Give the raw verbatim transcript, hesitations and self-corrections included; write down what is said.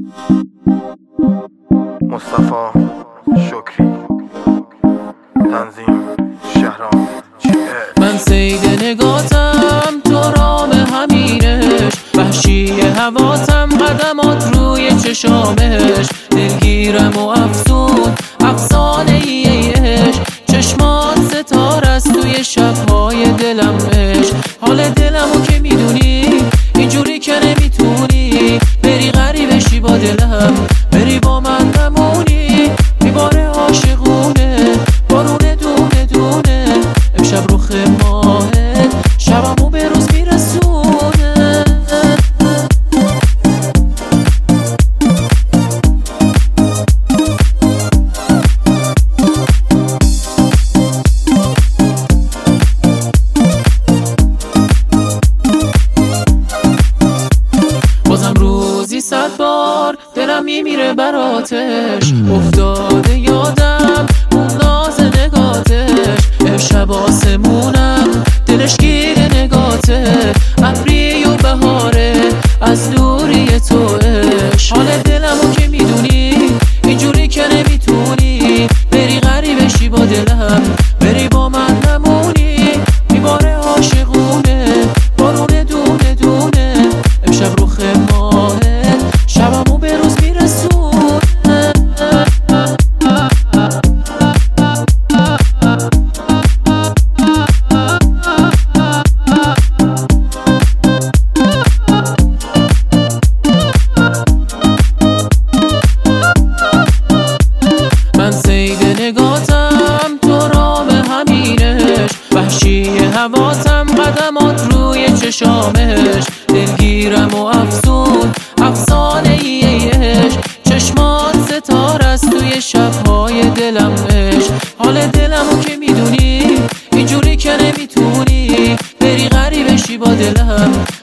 مصطفی شکری، تنظیم شهرام. من سید نگاتم تو رام همینش، وحشی هواتم قدمات روی چشامش، دلگیرم و افسون افسانه ایش، چشمات ستاره است توی شبهای دلمش. حال دلمو که میدونی اینجوری که نمیتونی بری غریب بشی با دلم، بری با من نمونی میباره عاشقونه بارونه دونه دونه، امشب رخ ماهت شبمو به روز میرسونه. بازم روزی صد بار دلم میمیره براتش، افتاده یادم اون ناز نگاتش، امشب آسمونم دلش گیر نگاته، ابری و بهاره از دوری توش. حال دلمو که میدونی اینجوری که نمیتونی بری غریب بشی با دلم، بری با من نمونی میباره عاشقونه بارونه دونه دونه، امشب رخ ماهت شبمو به روز میرسونه. من سید نگاتم تو رام همینش، وحشی هواتم قدمات روی چشامش، دلگیرم و افسون افسانه ایش، چشمات ستاره است توی شبهای دلمش. حال دلمو که میدونی اینجوری که نمیتونی بری غریب بشی با دلم،